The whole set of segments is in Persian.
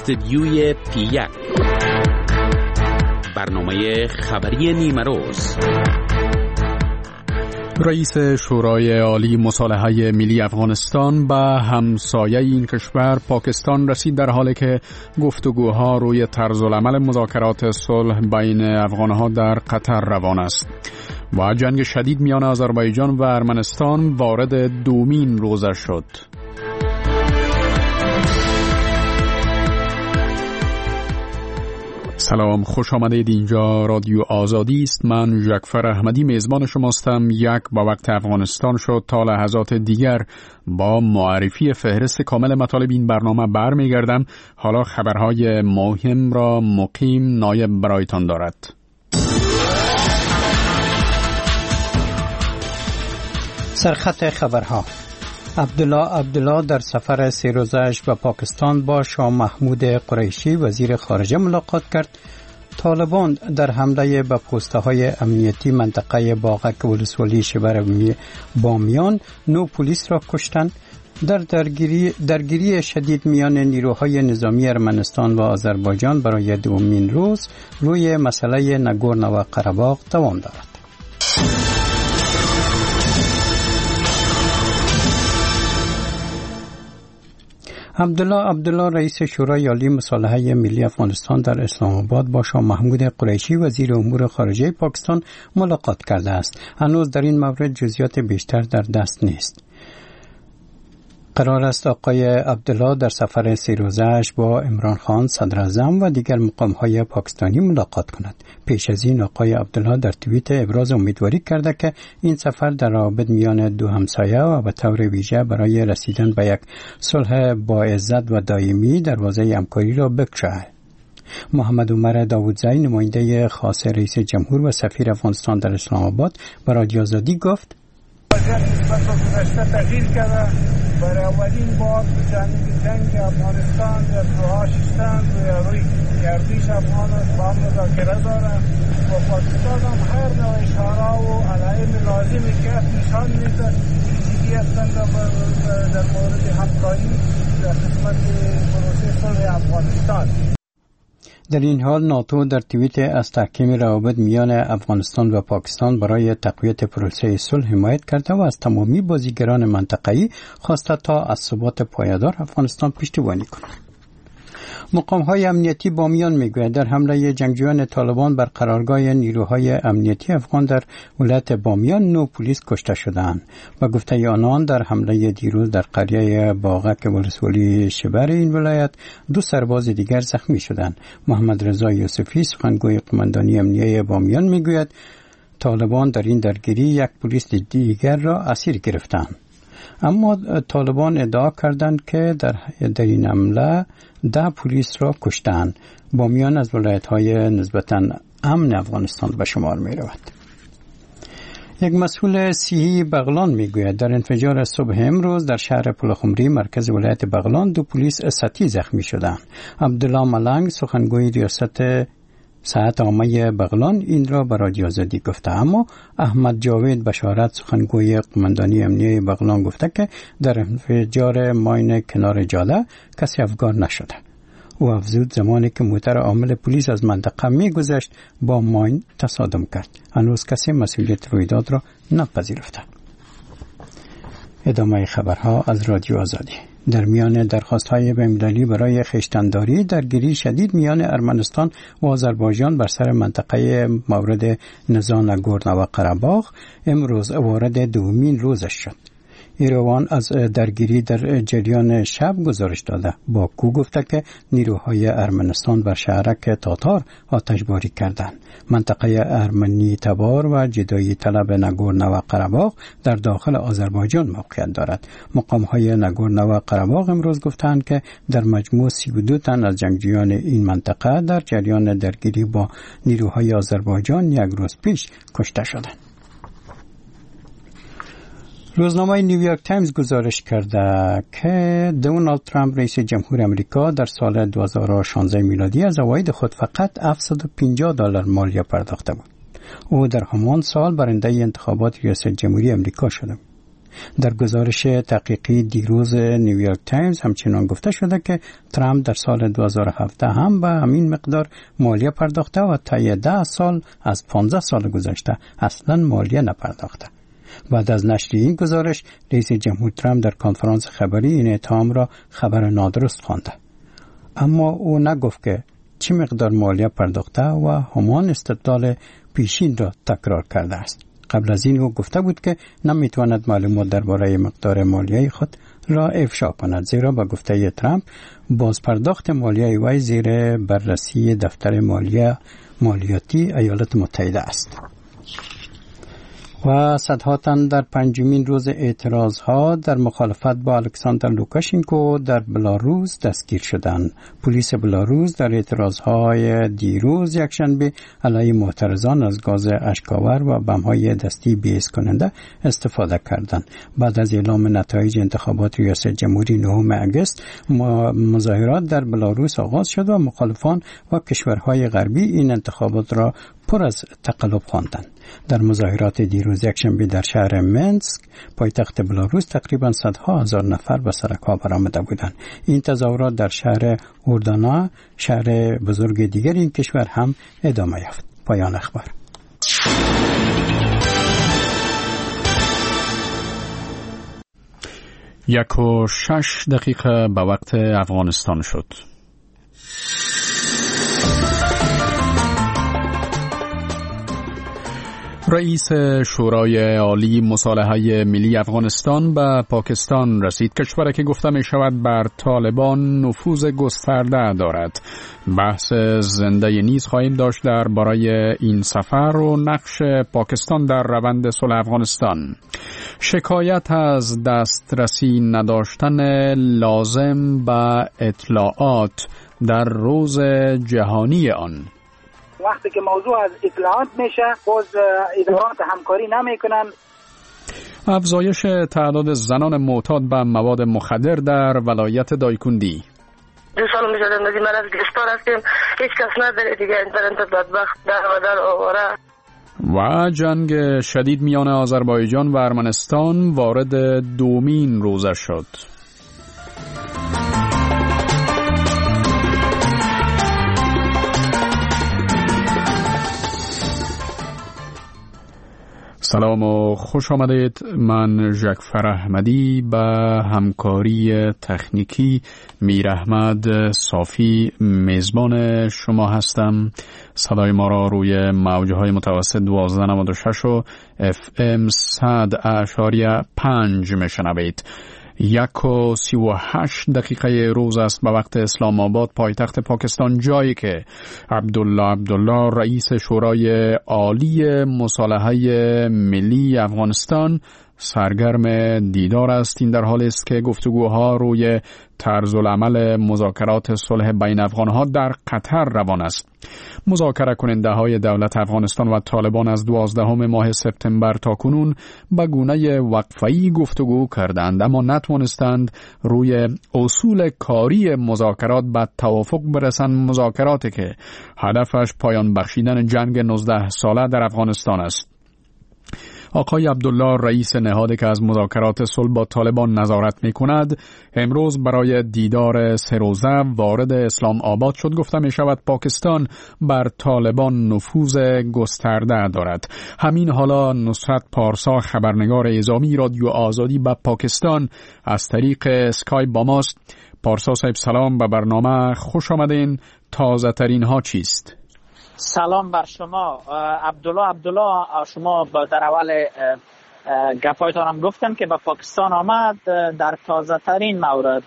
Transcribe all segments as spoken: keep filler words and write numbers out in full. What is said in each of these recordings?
استدیوی پی یک، برنامه خبری نیمه روز. رئیس شورای عالی مصالحه ملی افغانستان به همسایه این کشور پاکستان رسید، در حالی که گفتگوها روی طرز العمل مذاکرات صلح بین افغانها در قطر روان است و جنگ شدید میان آذربایجان و ارمنستان وارد دومین روزش شد. سلام، خوش آمدید. اینجا رادیو آزادی است. من جعفر احمدی میزبان شماستم. یک با وقت افغانستان شد. تا لحظات دیگر با معرفی فهرست کامل مطالب این برنامه برمیگردم. حالا خبرهای مهم را مقیم نایب برایتان دارد. سرخط خبرها: عبدالله عبدالله در سفر سه روزه‌اش به پاکستان با شاه محمود قریشی وزیر خارجه ملاقات کرد. طالبان در حمله به پست‌های امنیتی منطقه باغک ولسوالی شبر بامیان نو پلیس را کشتند. در درگیری درگیری شدید میان نیروهای نظامی ارمنستان و آذربایجان برای دومین روز روی مسئله ناگورنو قره‌باغ دوام دارد. عبدالله عبدالله رئیس شورای عالی مصالحه ملی افغانستان در اسلام آباد با شاه محمود قریشی وزیر امور خارجه پاکستان ملاقات کرده است. هنوز در این مورد جزئیات بیشتر در دست نیست. قرار است آقای عبدالله در سفر سه روزه‌اش با عمران خان صدر اعظم و دیگر مقام‌های پاکستانی ملاقات کند. پیش از این آقای عبدالله در توییت ابراز امیدواری کرده که این سفر در روابط میان دو همسایه و به طور ویژه برای رسیدن به یک صلح با عزت و دائمی دروازه همکاری را بگشاید. محمد عمر داوودزایی نماینده خاص رئیس جمهور و سفیر افغانستان در اسلام آباد به رادیو آزادی گفت: وضعیت نسبت به گذشته تغییر کرده. برای اولین بار جنگ جنگ افغانستان در دوها شدند و روی گردش افغان با هم مذاکره دارند و پاکستان هم هر نوع اشاره و علائم لازمی که نشان میده جدی هستند در مورد همکاری در خدمت پروسه صلح افغانستان. در این حال ناتو در توییت از تحکیم روابط میان افغانستان و پاکستان برای تقویت پروسه صلح حمایت کرده و از تمامی بازیگران منطقه‌ای خواسته تا از ثبات پایدار افغانستان پشتیبانی کنند. مقام‌های امنیتی بامیان می‌گویند در حمله جنگجویان طالبان بر قرارگاه نیروهای امنیتی افغان در ولایت بامیان نو پلیس کشته شدند. و گفته آنان در حمله دیروز در قریه باغک ولسوالی شبر این ولایت دو سرباز دیگر زخمی شدند. محمد رضا یوسفی سخنگوی قماندانی امنیتی بامیان می‌گوید طالبان در این درگیری یک پلیس دیگر را اسیر گرفتند. اما طالبان ادعا کردند که در در این حمله ده پلیس را کشتند. بامیان از ولایت‌های نسبتاً امن افغانستان به شمار می‌رود. یک مسئول صحی بغلان میگوید در انفجار صبح امروز در شهر پلخمری مرکز ولایت بغلان دو پلیس سطحی زخمی شدند. عبدالله ملنگ سخنگوی ریاست صحت عامه بغلان این را به رادیو آزادی گفته. اما احمد جاوید بشارت سخنگوی قماندانی امنیتی بغلان گفته که در انفجار ماین کنار جاده کسی افگار نشده. او افزود زمانی که موتر عامل پلیس از منطقه میگذشت با ماین تصادم کرد. هنوز کسی مسئولیت رویداد را نپذیرفته. ادامه خبرها از رادیو آزادی. در میان درخواست‌های بین‌المللی برای خویشتن‌داری درگیری شدید میان ارمنستان و آذربایجان بر سر منطقه مورد نزاع ناگورنو قره‌باغ امروز وارد دومین روزش شد. ایروان از درگیری در جریان شب گزارش داده. باکو گفته که نیروهای ارمنستان بر شهرک تاتار آتشباری کردند. منطقه ارمنی تبار و جدایی طلب ناگورنو قره‌باغ در داخل آذربایجان موقعیت دارد. مقام‌های ناگورنو قره‌باغ امروز گفتند که در مجموع سی و دو تن از جنگجویان این منطقه در جریان درگیری با نیروهای آذربایجان یک روز پیش کشته شدند. روزنامه نیویورک تایمز گزارش کرده که دونالد ترامپ رئیس جمهور آمریکا در سال دو هزار و شانزده میلادی از عواید خود فقط هفتصد و پنجاه دلار مالیه پرداخته بود. او در همان سال برنده انتخابات ریاست جمهوری آمریکا شد. در گزارش تحقیقی دیروز نیویورک تایمز همچنان گفته شده که ترامپ در سال دو هزار و هفده هم به همین مقدار مالیه پرداخته و طی ده سال از پانزده سال گذشته اصلا مالیه نپرداخته. بعد از نشر این گزارش رئیس جمهور ترامپ در کنفرانس خبری این اتهام را خبر نادرست خوانده، اما او نگفت که چه مقدار مالیه پرداخته و همان استدلال پیشین را تکرار کرده است. قبل از این او گفته بود که نمیتواند معلومات درباره مقدار مالیه خود را افشا کند، زیرا با گفته ترامپ باز پرداخت مالیه وی زیر بررسی دفتر مالیه مالیاتی ایالات متحده است. و صدها تن در پنجمین روز اعتراضها در مخالفت با الکساندر لوکاشنکو در بلاروس دستگیر شدند. پلیس بلاروس در اعتراضهای دیروز یکشنبه علیه معترضان از گاز اشک‌آور و بم‌های دستی بی‌اعصاب کننده استفاده کردند. بعد از اعلام نتایج انتخابات ریاست جمهوری نهم آگوست، مظاهرات در بلاروس آغاز شد و مخالفان و کشورهای غربی این انتخابات را پر از تقلب خواندند. در مظاهرات دیروز یکشنبه در شهر منسک پایتخت بلاروس تقریبا صدها هزار نفر به سرک‌ها برآمده بودند. این تظاهرات در شهر اوردانا، شهر بزرگ دیگر این کشور، هم ادامه یافت. پایان اخبار. یک و شش دقیقه به وقت افغانستان شد. رئیس شورای عالی مصالحه ملی افغانستان به پاکستان رسید، کشوری که گفته می شود بر طالبان نفوذ گسترده دارد. بحث زنده نیز خواهیم داشت در برای این سفر و نقش پاکستان در روند صلح افغانستان. شکایت از دسترسی نداشتن لازم به اطلاعات در روز جهانی آن. وقتی که موضوع از اطلاعات میشه باز ادارات همکاری نمیکنن. افزایش تعداد زنان معتاد به مواد مخدر در ولایت دایکندی. دو سال میشه زندگی مرض گرفتار هستیم، هیچ کس نداره دیگه، اینترنت بدبخت در و در آواره. و جنگ شدید میان آذربایجان و ارمنستان وارد دومین روزه شد. سلام و خوش آمدید. من جعفر احمدی به همکاری تکنیکی میر احمد صافی میزبان شما هستم. صدای ما را روی موجهای متوسط دوازده نود و شش و اف ام صد اشاریه پنج میشنوید. یک و سی و هشت دقیقه روز است به وقت اسلام آباد، پایتخت پاکستان، جایی که عبدالله عبدالله رئیس شورای عالی مصالحه ملی افغانستان سرگرم دیدار است. این در حالی است که گفتگوها روی طرز العمل مذاکرات صلح بین افغانها در قطر روان است. مذاکره کننده های دولت افغانستان و طالبان از دوازدهم ماه سپتامبر تا کنون به گونه وقفه‌ای گفتگو کردند، اما نتوانستند روی اصول کاری مذاکرات به توافق برسند. مذاکراتی که هدفش پایان بخشیدن جنگ نوزده ساله در افغانستان است. آقای عبدالله رئیس نهادی که از مذاکرات صلح با طالبان نظارت می کند امروز برای دیدار سه روزه وارد اسلام آباد شد. گفته می شود پاکستان بر طالبان نفوذ گسترده دارد. همین حالا نصرت پارسا خبرنگار اعزامی رادیو آزادی به پاکستان از طریق اسکایپ با ماست. پارسا صاحب سلام، به برنامه خوش آمدین. تازه ترین ها چیست؟ سلام بر شما عبدالله عبدالله شما در اول گپایتان هم گفتن که به پاکستان آمد. در تازه ترین مورد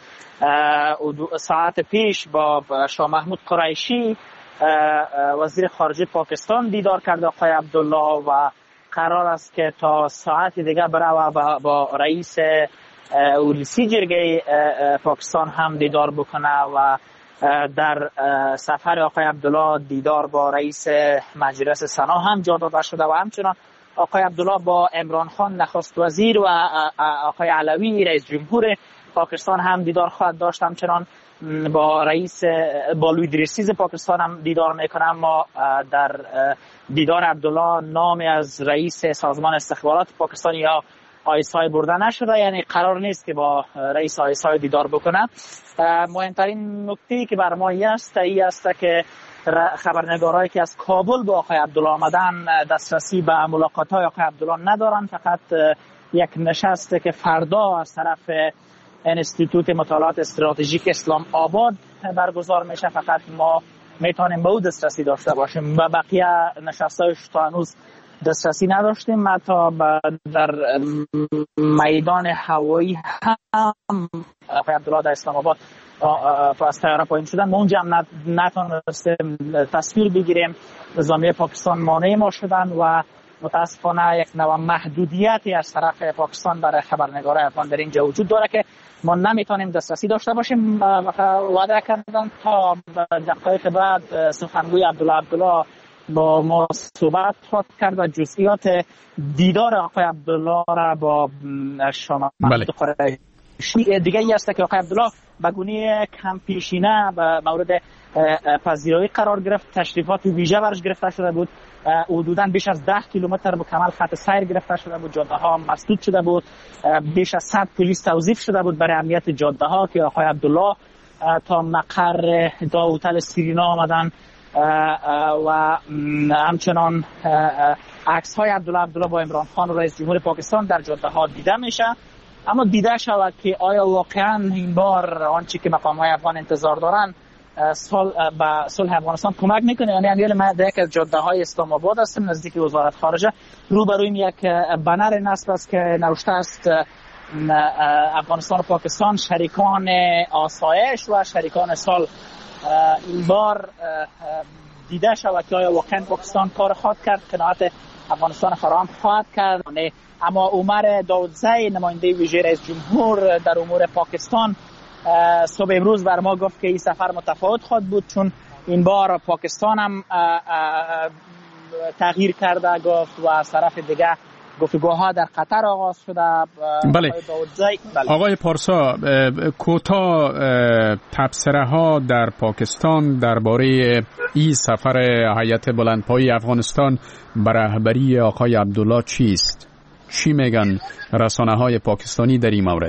ساعت پیش با شاه محمود قریشی وزیر خارجه پاکستان دیدار کرده آقای عبدالله و قرار است که تا ساعت دیگه بره و با رئیس اولسی جرگه پاکستان هم دیدار بکنه و در سفر آقای عبدالله دیدار با رئیس مجلس سنا هم جا داده شده و همچنان آقای عبدالله با عمران خان نخست وزیر و آقای علوی رئیس جمهور پاکستان هم دیدار خواهد داشت. همچنان با رئیس با لوی دریسیز پاکستان هم دیدار میکنه. ما در دیدار عبدالله نام از رئیس سازمان استخبارات پاکستان یا آیسای برده نشده، یعنی قرار نیست که با رئیس آیسای دیدار بکنه. مهمترین نکته که بر ما است ای است که خبرنگارایی که از کابل با آقای عبدالله آمدن دسترسی به ملاقات‌های آقای عبدالله ندارن. فقط یک نشست که فردا از طرف انستیتوت مطالعات استراتژیک اسلام آباد برگزار میشه، فقط ما میتونیم به او دسترسی داشته باشیم و بقیه نشستایش تا هنوز دسترسی نداشتیم. حتی در میدان هوایی هم آقای عبدالله در اسلام آباد از طیاره پایین شدن، ما اونجا هم نتونستیم تصویر بگیریم. نظامی پاکستان مانع ما شدن و متاسفانه یک نوع محدودیتی از طرف پاکستان برای خبرنگارای افغان در اینجا وجود داره که ما نمیتونیم دسترسی داشته باشیم. وعده کردن تا دقایق بعد سخنگوی عبدالله عبدالله با ما صحبت خواهد کرد و جزئیات دیدار آقای عبدالله را با شما بله. قریشی دیگه ای است که آقای عبدالله به گونه کم پیشینه و مورد پذیرایی قرار گرفت. تشریفات ویژه برش گرفته شده بود، حدوداً بیش از ده کیلومتر مکمل خط سیر گرفته شده بود، جاده ها مسدود شده بود، بیش از صد پلیس توظیف شده بود برای امنیت جاده ها که آقای عبدالله تا مقر دا هتل سیرینا آمدن و همچنان عکس های عبدالله عبدالله با عمران خان و رئیس جمهور پاکستان در جاده ها دیده میشه. اما دیده شود که آیا واقعا این بار آنچه که مقام های افغان انتظار دارن به صلح افغانستان کمک میکنه؟ یعنی امیال من در یک از جاده های اسلام آباد هستم نزدیک وزارت خارجه، روبروی یک بنر نصب است که نوشته است افغانستان و پاکستان شریکان آسایش و شریکان صلح. این بار دیده شود که آیا واقعا پاکستان کار خواهد کرد، قناعت افغانستان فراهم خواهد کرد. اما عمر داودزی نماینده ویژه رئیس جمهور در امور پاکستان صبح امروز بر ما گفت که این سفر متفاوت خواهد بود، چون این بار پاکستان هم تغییر کرده گفت و از طرف دیگه گفتگوها در قطر آغاز شده. بله. بله. آقای پارسا، کوتاه تبصره ها در پاکستان درباره این سفر هیئت بلندپایه افغانستان به رهبری آقای عبدالله چیست؟ چی میگن رسانه های پاکستانی در این مورد؟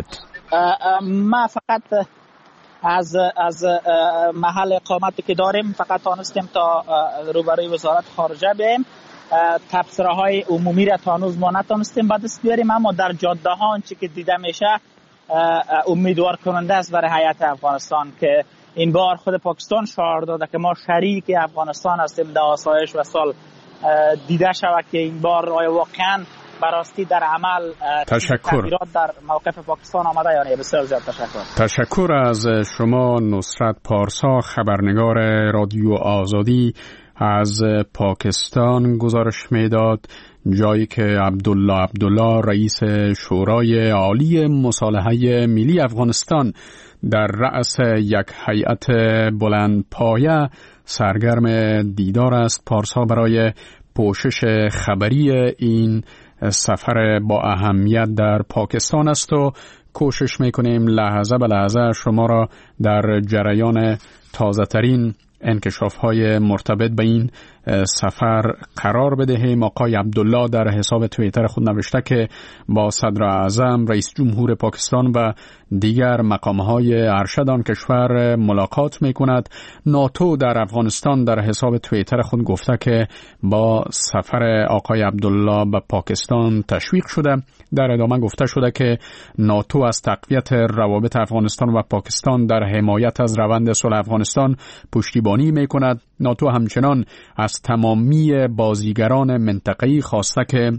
ما فقط از از محل اقامتی که داریم فقط تانستیم تا روبروی وزارت خارجه بریم. تبصره های عمومی را تا هنوز ما نتونستیم به دست بیاریم، اما در جاده ها آنچه که دیده میشه امیدوار کننده است برای هیئت افغانستان که این بار خود پاکستان شعار داده که ما شریک افغانستان هستیم در آسایش و صلح. دیده شود که این بار آیا واقعا براستی در عمل تغییرات در موقف پاکستان آمده یا نه. بسیار زیاد تشکر. تشکر از شما نصرت پارسا، خبرنگار رادیو آزادی از پاکستان گزارش میداد، جایی که عبدالله عبدالله رئیس شورای عالی مصالحه ملی افغانستان در رأس یک هیئت بلندپایه سرگرم دیدار است. پارسا برای پوشش خبری این سفر با اهمیت در پاکستان است و کوشش میکنیم لحظه به لحظه شما را در جریان تازه ترین انکشاف های مرتبط به این سفر قرار بدهیم. آقای عبدالله در حساب توییتر خود نوشته که با صدر اعظم رئیس جمهور پاکستان و دیگر مقامهای ارشد آن کشور ملاقات می کند. ناتو در افغانستان در حساب توییتر خود گفته که با سفر آقای عبدالله به پاکستان تشویق شده. در ادامه گفته شده که ناتو از تقویت روابط افغانستان و پاکستان در حمایت از روند صلح افغانستان پشتیبانی می کند. ناتو همچنان از تمامی بازیگران منطقه‌ای خواسته که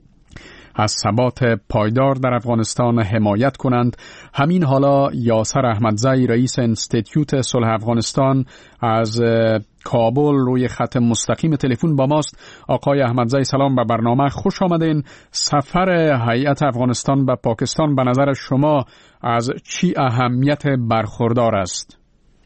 از ثبات پایدار در افغانستان حمایت کنند. همین حالا یاسر احمدزی رئیس انستیتیوت صلح افغانستان از کابل روی خط مستقیم تلفن با ماست. آقای احمدزی سلام به برنامه، خوش آمدین. سفر هیئت افغانستان به پاکستان به نظر شما از چی اهمیت برخوردار است؟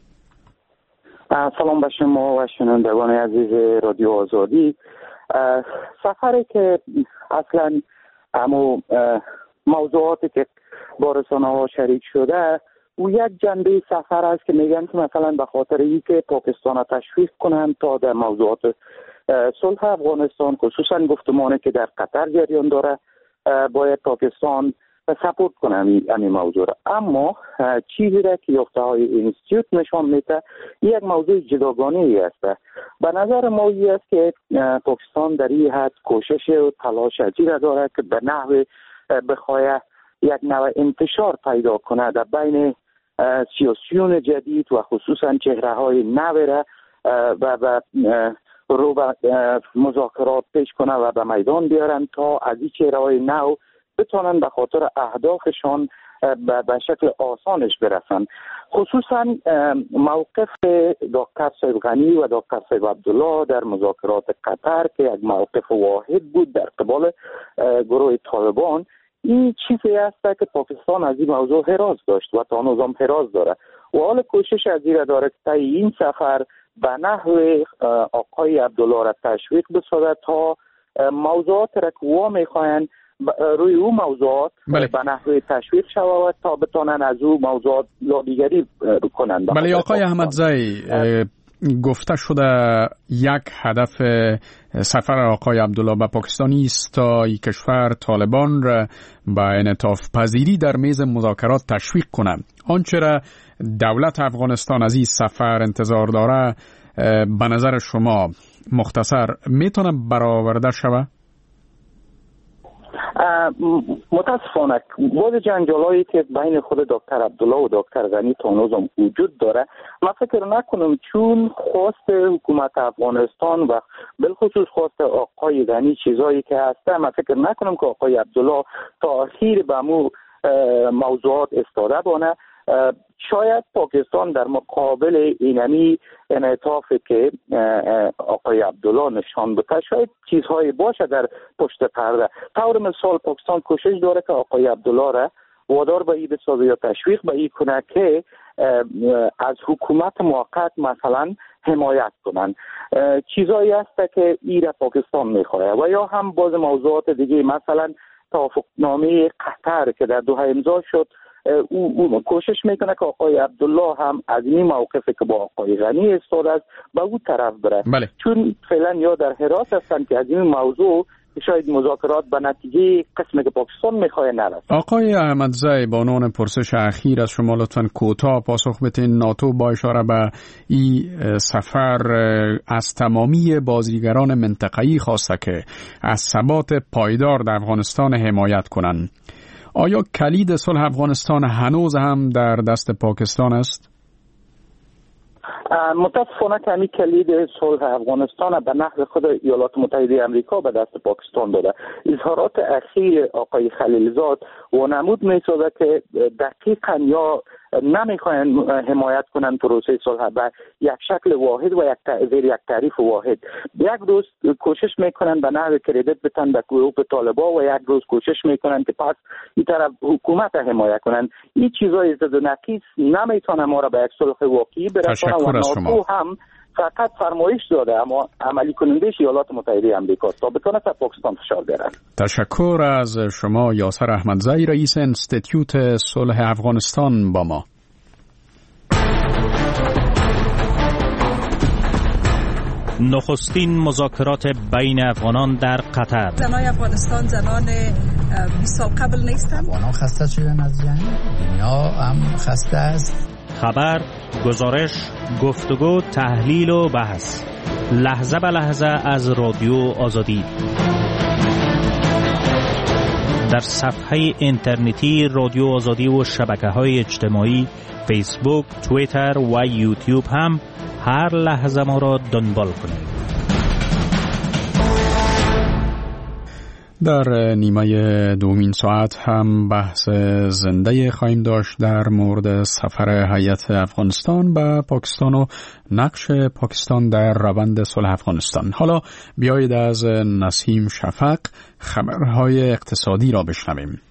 سلام به شما و شنوندگان عزیز رادیو آزادی. سفری که اصلا اما موضوعاتی که با رسانه ها شریک شده او یک جنبه سفر است که میگن که مثلا به خاطر ای که پاکستان را تشویق کنند تا در موضوعات صلح افغانستان، خصوصا گفتمانی که در قطر جریان داره، باید پاکستان سپورت کنه این موضوع را. اما چیزی را که یافته های اینستیتوت نشان میده یک موضوع جداگانه ای است. به نظر ما این است که پاکستان در این حد کوشش و تلاش عجیب داره که به نحو بخواه یک نوع انتشار پیدا کنه در بین سیاسیون جدید و خصوصا چهره های نو را و به رو به مذاکرات پیش کنه و به میدان بیارن تا از این چهره های نو بتونن به خاطر اهدافشان به شکل آسانش برسن. خصوصا موقف دکتر سید غنی و دکتر سید عبدالله در مذاکرات قطر که یک موقف واحد بود در قبال گروه طالبان، این چیزی است که پاکستان از این موضوع حراس داشت و تا هنوز هم حراس داره و حال کوشش از این داره که این سفر به نحو آقای عبدالله را تشویق بسازد تا موضوعات را که وا میخواین روی او موضوعات بله. به نحو تشویق شود تا بتانن از او موضوعات دیگری کنند. بله آقای احمدزی، گفته شده یک هدف سفر آقای عبدالله به پاکستانی است تا این کشور طالبان را به انعطاف پذیری در میز مذاکرات تشویق کنند. آنچه را دولت افغانستان از این سفر انتظار داره به نظر شما مختصر میتونه برآورده شود؟ متاسفانه بعض جنجالایی که بین خود دکتر عبدالله و دکتر غنی تا هنوز وجود داره، من فکر نکنم چون خواست حکومت افغانستان و بالخصوص خواست آقای غنی چیزایی که هسته، من فکر نکنم که آقای عبدالله تا اخیر به مو موضوعات استاده بانه. شاید پاکستان در مقابل اینمی انعطافی که آقای عبدالله نشان بده شاید چیزهایی باشه در پشت پرده. طور مثال پاکستان کوشش داره که آقای عبدالله را وادار به این بسازه یا تشویق به این کنه که از حکومت موقت مثلا حمایت کنن. چیزهایی هست که این را پاکستان میخواه و یا هم باز موضوعات دیگه، مثلا توافقنامه قطر که در دوحه امضا شد، او, او کوشش میکنه که آقای عبدالله هم از این موقفی که با آقای غنی ایستاده است به او طرف بره. بله. چون فعلا یا در حراس هستن که از این موضوع شاید مذاکرات به نتیجه قسمی که پاکستان میخواه نرسد. آقای احمدزی، با عنوان پرسش اخیر از شما لطفاً کوتاه پاسخ بدین. ناتو با اشاره به این سفر از تمامی بازیگران منطقه‌ای خواسته که از ثبات پایدار در افغانستان حمایت کنند. آیا کلید صلح افغانستان هنوز هم در دست پاکستان است؟ متاسفانه که همین کلید صلح افغانستان به نحو خود ایالات متحده آمریکا به دست پاکستان داده. اظهارات اخیر آقای خلیلزاد و نمود می‌سازد که دقیقاً یا نمیخواین حمایت کنن پروسه صلح به یک شکل واحد و یک تعبیر یک تعریف واحد. یک روز کوشش میکنن به نحو کردیت بتن به گروه طالبان و یک روز کوشش میکنن که پس این طرف حکومت حمایت کنن. این چیزای زد و نقیص نمیتونه ما را به یک صلح واقعی برسونه و ناتو هم فقط فرمایش داده اما عملی کنندش ایالات متحده آمریکا تا بتونه تا پاکستان فشار بیارن. تشکر از شما یاسر احمدزی، رئیس انستیتیوت صلح افغانستان با ما. نخستین مذاکرات بین افغانان در قطر. زنای افغانستان زنان بی سابقه قبل نیستند. افغانان خسته شدن از جنگ، دنیا هم خسته است. خبر، گزارش، گفتگو، تحلیل و بحث، لحظه به لحظه از رادیو آزادی. در صفحه اینترنتی رادیو آزادی و شبکه‌های اجتماعی فیسبوک، توییتر و یوتیوب هم هر لحظه ما را دنبال کنید. در نیمه دومین ساعت هم بحث زنده خواهیم داشت در مورد سفر هیئت افغانستان به پاکستان و نقش پاکستان در روند صلح افغانستان. حالا بیایید از نسیم شفق خبرهای اقتصادی را بشنویم.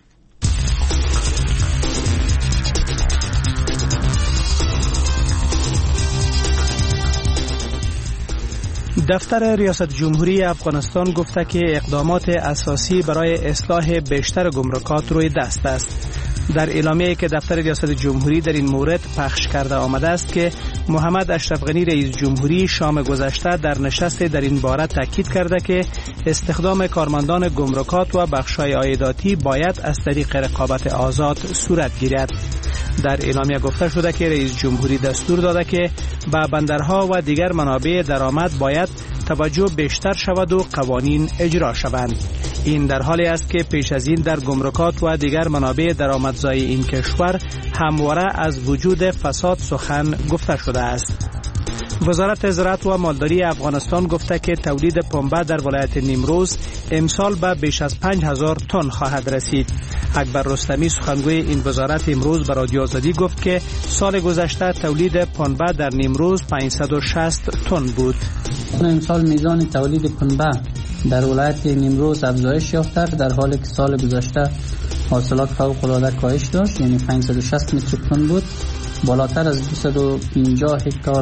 دفتر ریاست جمهوری افغانستان گفته که اقدامات اساسی برای اصلاح بیشتر گمرکات روی دست است. در اعلامیه‌ای که دفتر ریاست جمهوری در این مورد پخش کرده آمده است که محمد اشرف غنی رئیس جمهوری شام گذشته در نشست در این باره تاکید کرده که استخدام کارمندان گمرکات و بخش‌های عایداتی باید از طریق رقابت آزاد صورت گیرد. در اعلامیه گفته شده که رئیس جمهوری دستور داده که به بندرها و دیگر منابع درآمد باید توجه بیشتر شود و قوانین اجرا شوند. این در حالی است که پیش از این در گمرکات و دیگر منابع درآمدزایی این کشور همواره از وجود فساد سخن گفته شده است. وزارت زراعت و مالداری افغانستان گفته که تولید پنبه در ولایت نیمروز امسال به بیش از پنج هزار تن خواهد رسید. اکبر رستمی سخنگوی این وزارت امروز به رادیو آزادی گفت که سال گذشته تولید پنبه در نیمروز پانصد و شصت تن بود. امسال میزان تولید پنبه در ولایت نیمروز افزایش یافته در حالی که سال گذشته حاصلات فوق العاده کاهش داشت، یعنی پانصد و شصت متریک تن بود. بالاتر از دویست و پنجاه هکتار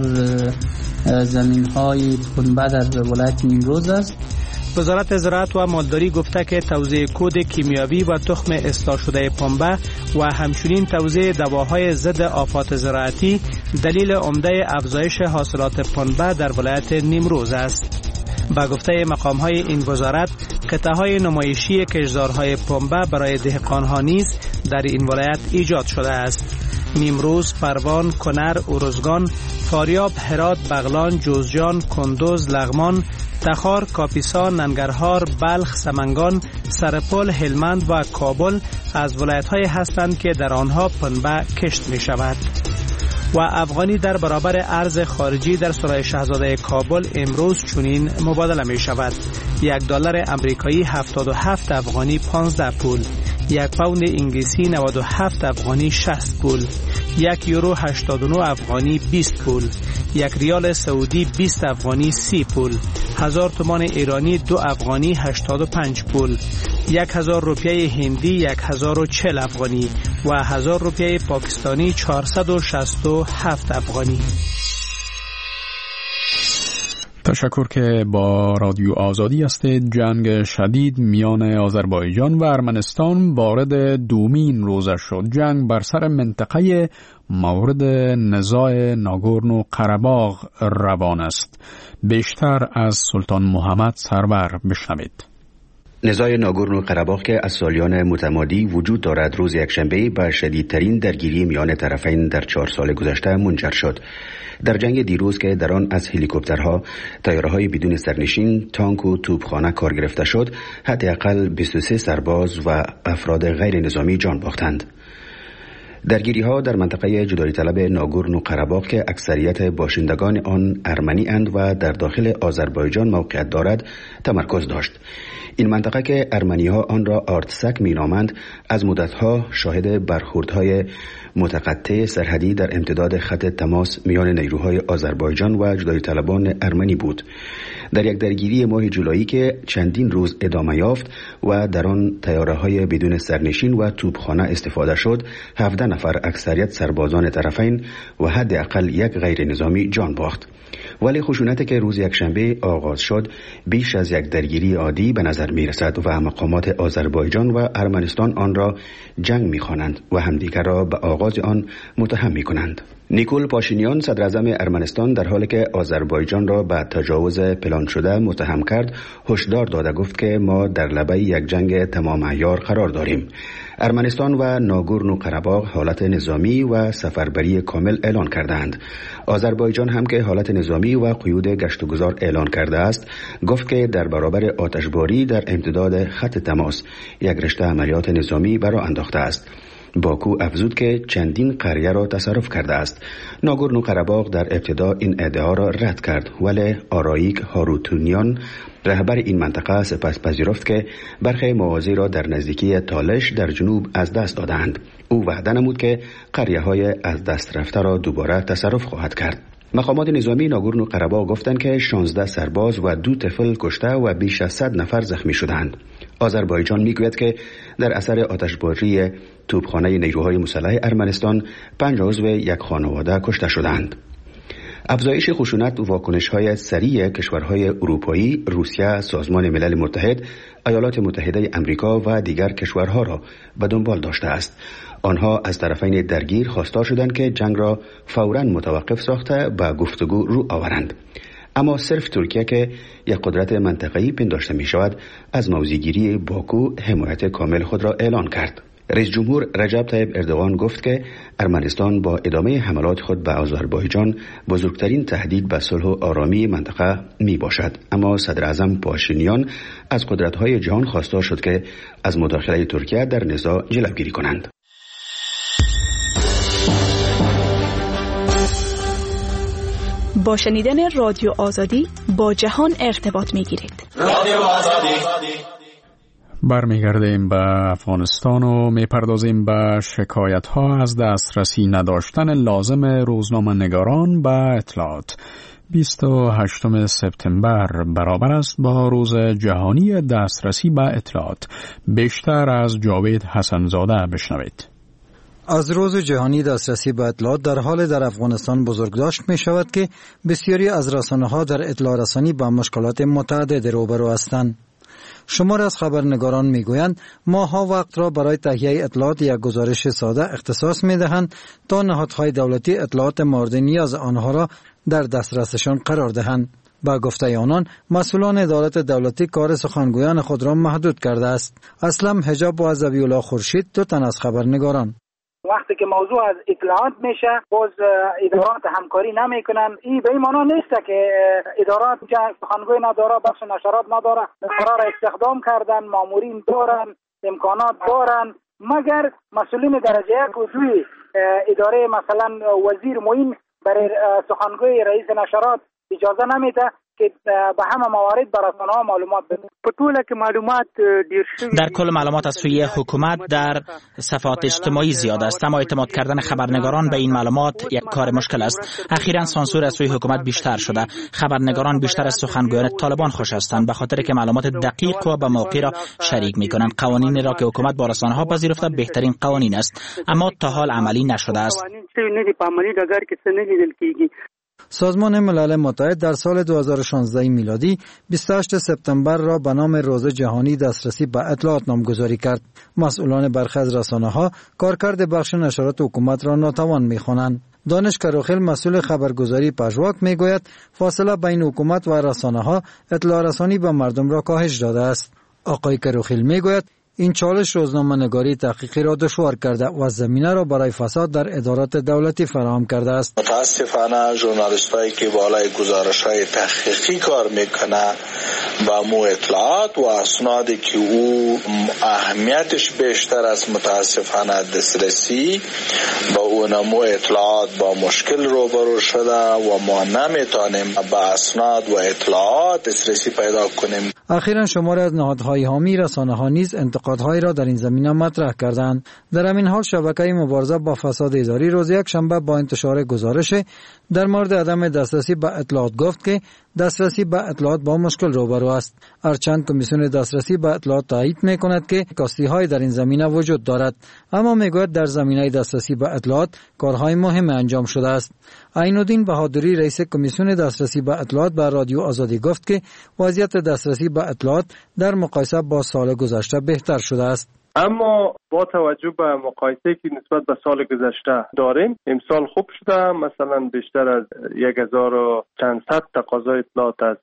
زمین‌های پنبه در ولایت نیمروز است. وزارت زراعت و مالداری گفته که توزیع کود کیمیاوی و تخم اصلاح شده پنبه و همچنین توزیع دواهای ضد آفات زراعتی دلیل عمده افزایش حاصلات پنبه در ولایت نیمروز است. با گفته مقام‌های این وزارت، قطعه‌های نمایشی کشتزارهای پنبه برای دهقان‌ها نیز در این ولایت ایجاد شده است. نیمروز، پروان، کنر، ارزگان، فاریاب، هرات، بغلان، جوزجان، کندوز، لغمان، تخار، کاپیسا، ننگرهار، بلخ، سمنگان، سرپل، هلمند و کابل از ولایت‌های هستند که در آنها پنبه کشت می شود. و افغانی در برابر ارز خارجی در سرای شاهزاده کابل امروز چنین مبادله می شود. یک دلار امریکایی هفتاد و هفت افغانی پانزده پول، یک پوند انگلیسی نود و هفت افغانی شصت پول، یک یورو هشتاد و نه افغانی بیست پول، یک ریال سعودی بیست افغانی سی پول، هزار تومان ایرانی دو افغانی هشتاد و پنج پول، یک هزار روپیه هندی یک هزار و چهل افغانی و هزار روپیه پاکستانی چهارصد و شصت و هفت افغانی. تشکر که با رادیو آزادی هستید. جنگ شدید میان آذربایجان و ارمنستان وارد دومین روزه شد. جنگ بر سر منطقه مورد نزاع ناگورنو قره‌باغ روان است. بیشتر از سلطان محمد سرور بشنوید. نزاع ناگورنو قره‌باغ که از سالیان متمادی وجود دارد روز یکشنبه به شدیدترین درگیری میان طرفین در چهار سال گذشته منجر شد. در جنگ دیروز که در آن از هلیکوپترها، طیاره‌های بدون سرنشین، تانک و توپخانه کار گرفته شد، حداقل بیست و سه سرباز و افراد غیر نظامی جان باختند. درگیری ها در منطقه جدایی طلب ناگورنو قره‌باغ که اکثریت باشندگان آن ارمنی اند و در داخل آذربایجان موقعیت دارد تمرکز داشت. این منطقه که ارمنی ها آن را آرتسک می نامند از مدت ها شاهد برخوردهای متقطع سرحدی در امتداد خط تماس میان نیروهای آذربایجان و جدایی طلبان ارمنی بود. در یک درگیری ماه جولایی که چندین روز ادامه یافت و در آن طیاره‌های بدون سرنشین و توپخانه استفاده شد، هفده نفر اکثریت سربازان طرفین و حداقل یک غیر نظامی جان باخت. ولی خشونتی که روز یکشنبه آغاز شد بیش از یک درگیری عادی به نظر می رسد و مقامات آذربایجان و ارمنستان آن را جنگ می خوانند و همدیگر را به آغاز آن متهم می کنند. نیکول پاشینیان صدر اعظم ارمنستان در حالی که آذربایجان را به تجاوز پلان شده متهم کرد، هشدار داده گفت که ما در لبه یک جنگ تمام عیار قرار داریم. ارمنستان و ناگورنو قره‌باغ حالت نظامی و سفربری کامل اعلان کردند. آذربایجان هم که حالت نظامی و قیود گشت و گذار اعلان کرده است، گفت که در برابر آتشباری در امتداد خط تماس یک رشته عملیات نظامی برا انداخته است. باکو افزود که چندین قریه را تصرف کرده است. ناگورنو قره‌باغ در ابتدا این ادعا را رد کرد، ولی آراییک هاروتونیان رهبر این منطقه سپس پذیرفت که برخی مواضع را در نزدیکی تالش در جنوب از دست دادند. او وعده نمود که قریه‌های از دست رفته را دوباره تصرف خواهد کرد. مقامات نظامی ناگورنو قره‌باغ گفتند که شانزده سرباز و دو طفل کشته و بیش از صد نفر زخمی شدند. آذربایجان میگوید که در اثر آتشباری توپخانه نیروهای مسلح ارمنستان پنج عضو یک خانواده کشته شدند. افزایش خشونت و واکنش‌های سریع کشورهای اروپایی، روسیه، سازمان ملل متحد، ایالات متحده آمریکا و دیگر کشورها را به دنبال داشته است. آنها از طرفین درگیر خواستار شدند که جنگ را فوراً متوقف ساخته به گفتگو رو آورند. اما صرف ترکیه که یک قدرت منطقه‌ای پنداشته می شود از موضع‌گیری باکو حمایت کامل خود را اعلان کرد. رئیس جمهور رجب طیب اردوغان گفت که ارمنستان با ادامه حملات خود به آذربایجان بزرگترین تهدید به صلح و آرامی منطقه می باشد. اما صدر اعظم پاشینیان از قدرت‌های جهان خواستار شد که از مداخله ترکیه در نزاع جلوگیری کنند. با شنیدن رادیو آزادی با جهان ارتباط می گیرید. رادیو آزادی. برمیگردیم به افغانستان و میپردازیم به شکایت ها از دسترسی نداشتن لازم روزنامه نگاران به اطلاعات. بیست و هشتم سپتامبر برابر است با روز جهانی دسترسی به اطلاعات. بیشتر از جاوید حسنزاده بشنوید. از روز جهانی دسترسی به اطلاعات در حال در افغانستان بزرگداشت می شود که بسیاری از رسانه ها در اطلاع رسانی با مشکلات متعدد روبرو هستند. شمار از خبرنگاران می گویند ماها وقت را برای تهیه اطلاعات یک گزارش ساده اختصاص می دهند تا نهادهای دولتی اطلاعات مورد نیاز آنها را در دسترسشان قرار دهند. با گفته آنان مسئولان ادارات دولتی کار سخنگویان خود را محدود کرده است. اسلم حجاب و ذبیح الله خورشید دو تن از خبرنگاران. وقتی که موضوع از اطلاعات میشه باز ادارات همکاری نمیکنن. این به این معنا نیست که ادارات سخنگوی نداره، بخش نشرات نداره، قرار استخدام کردن، مامورین دارن، امکانات دارن، مگر مسئولین درجه یک و دوی اداره مثلا وزیر معین برای سخنگوی رئیس نشرات اجازه نمیده که به همه موارد بر رسانه‌ها معلومات بده. په ټوله کې معلومات ډیر شوي. در کل معلومات از سوی حکومت در صفحات اجتماعی زیاد است، اما اعتماد کردن خبرنگاران به این معلومات یک کار مشکل است. اخیراً سانسور از سوی حکومت بیشتر شده. خبرنگاران بیشتر از سخنگویان طالبان خوش هستند به خاطر که معلومات دقیق و به موقع را شریک می‌کنند. قوانین را که حکومت با رسانه‌ها پذیرفته بهترین قوانین است، اما تا حال عملی نشده است. سازمان ملل متحد در سال دو هزار و شانزده میلادی بیست و هشتم سپتامبر را به نام روز جهانی دسترسی به اطلاعات نامگذاری کرد. مسئولان برخی از رسانه‌ها کارکرد بخش نشرات حکومت را ناتوان می‌خوانند. دانش کروخیل مسئول خبرگزاری پژواک میگوید فاصله بین حکومت و رسانه‌ها اطلاع رسانی به مردم را کاهش داده است. آقای کروخیل میگوید این چالش روزنامه نگاری تحقیقی را دشوار کرده و زمینه را برای فساد در ادارات دولتی فراهم کرده است. متاسفانه ژورنالیستایی که بالای گزارش‌های تحقیقی کار میکنه با مو اطلاعات و اسنادی که او اهمیتش بیشتر از متاسفانه دسترسی با اون مو اطلاعات با مشکل روبرو شده و ما نمیتونیم با اسناد و اطلاعات دسترسی پیدا کنیم. اخیراً شماری از نهادهای حامی رسانه‌ها نیز انتقادهایی را در این زمینه مطرح کردند. در همین حال شبکه مبارزه با فساد اداری روز یک شنبه با انتشار گزارش در مورد عدم دسترسی به اطلاعات گفت که دسترسی به اطلاعات با مشکل روبرو است. هرچند کمیسیون دسترسی به اطلاعات تایید می‌کند که کاستی‌های در این زمینه وجود دارد، اما میگوید در زمینه دسترسی به اطلاعات کارهای مهم انجام شده است. عین‌الدین بهادری رئیس کمیسیون دسترسی به اطلاعات به رادیو آزادی گفت که وضعیت دسترسی به اطلاعات در مقایسه با سال گذشته بهتر شده است. اما با توجه به مقایسه که نسبت به سال گذشته داریم امسال خوب شده. مثلا بیشتر از یک هزار و چند صد تقاضای اطلاعات از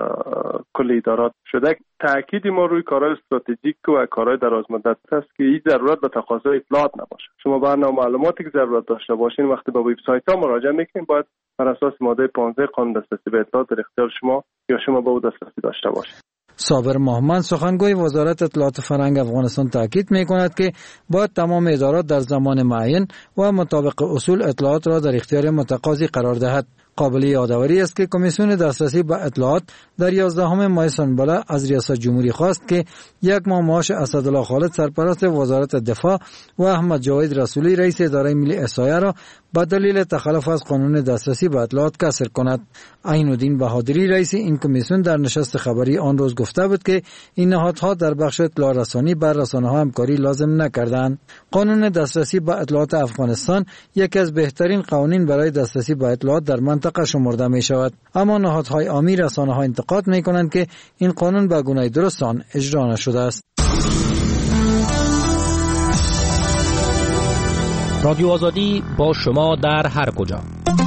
کل ادارات شده. تاکید ما روی کارهای استراتژیک و کارهای درازمدت است که هیچ ضرورت به تقاضای اطلاعات نباشه. شما برنامه معلوماتی که ضرورت داشته باشین وقتی به وبسایت ها مراجعه میکنین باید بر اساس ماده پانزده قانون دسترسی به اطلاعات در اختیار شما یا شما به او دسترسی داشته باشید. صابر محمد سخنگوی وزارت اطلاعات فرهنگ افغانستان تاکید می‌کند که باید تمام ادارات در زمان معین و مطابق اصول اطلاعات را در اختیار متقاضی قرار دهد. قابل یادآوری است که کمیسیون دسترسی به اطلاعات در یازدهم ماه سنبله از ریاست جمهوری خواست که یک ماه معاش اسدالله خالد سرپرست وزارت دفاع و احمد جاوید رسولی رئیس اداره ملی احصایه را به دلیل تخلف از قانون دسترسی به اطلاعات کسر کند. عین‌الدین بهادری رئیس این کمیسیون در نشست خبری آن روز گفته بود که این نهادها در بخش اطلاع رسانی بر رسانه‌ها همکاری لازم نکردند. قانون دسترسی به اطلاعات افغانستان یکی از بهترین قوانین برای دسترسی به اطلاعات در منطقه منطقه شمرده می شود. اما نهادهای عامی رسانه ها انتقاد می کنند که این قانون به گونه درست آن اجرا نشده است. رادیو آزادی با شما در هر کجا.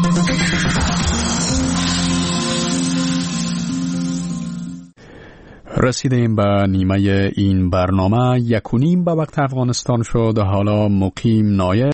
رسیدیم به نیمه این برنامه. یک و نیم به وقت افغانستان شد. حالا مقیم نایب